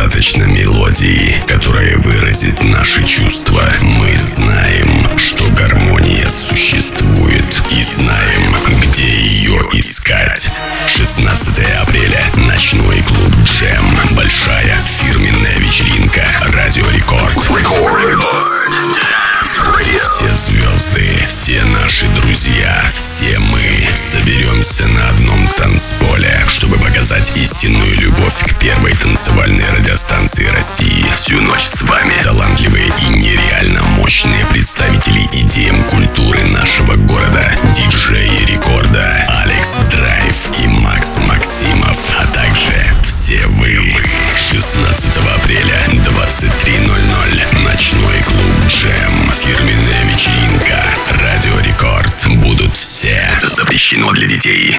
достаточно мелодии, которая выразит наши чувства. Мы знаем, что гармония существует, и знаем, где ее искать. 16 апреля. Ночной клуб Джем. Большая фирменная вечеринка. Радио Рекорд. Все звезды, все наши друзья, все мы соберемся на одном танцполе, чтобы показать истинную любовь к первой танцевальной радиостанции России. Всю ночь с вами талантливые и нереально мощные представители идеям культуры нашего города, диджеи Рекорда, Алекс Драйв и Макс Максимов, а также все вы. 16 апреля, 23:00. Ночной клуб Джем. Фирменная вечеринка. Радио Рекорд. Будут все. Запрещено для детей.